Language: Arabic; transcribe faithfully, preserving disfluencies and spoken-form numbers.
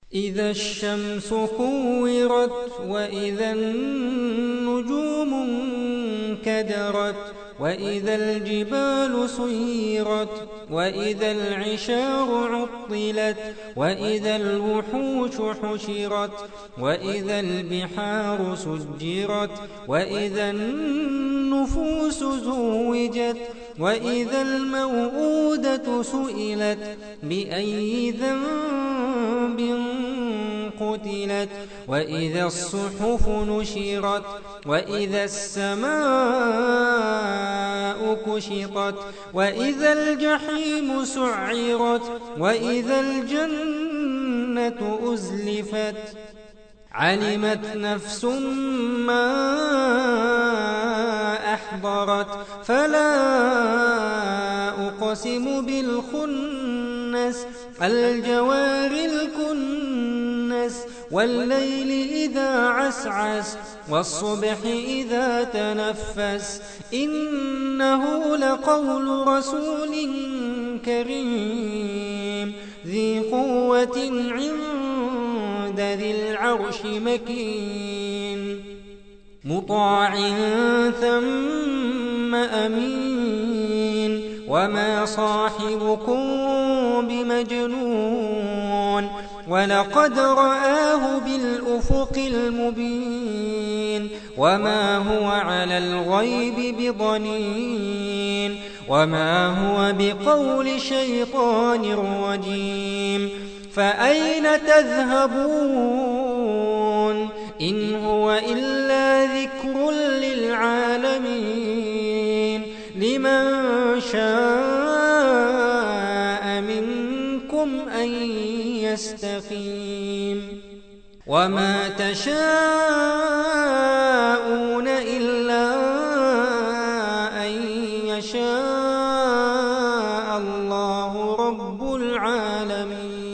إذا الشمس كورت وإذا النجوم انكدرت وإذا الجبال سيرت وإذا العشار عطلت وإذا الوحوش حشرت وإذا البحار سجرت وإذا النفوس زوجت وإذا الموءودة سئلت بأي ذنب قتلت وإذا الصحف نشرت وإذا السماء كشطت وإذا الجحيم سعرت وإذا الجنة أزلفت علمت نفس ما أحضرت فلا أقسم بالخنس الجوار الكنس والليل إذا عسعس والصبح إذا تنفس إنه لقول رسول كريم ذي قوة عند ذي العرش مكين مطاع ثم أمين وما صاحبكم بمجنون ولقد رآه بالأفق المبين وما هو على الغيب بضنين وما هو بقول شيطان رجيم فأين تذهبون إن هو إلا ذكر للعالمين لمن شاء منكم أن يستقيم وما تشاءون إلا أن يشاء الله رب العالمين.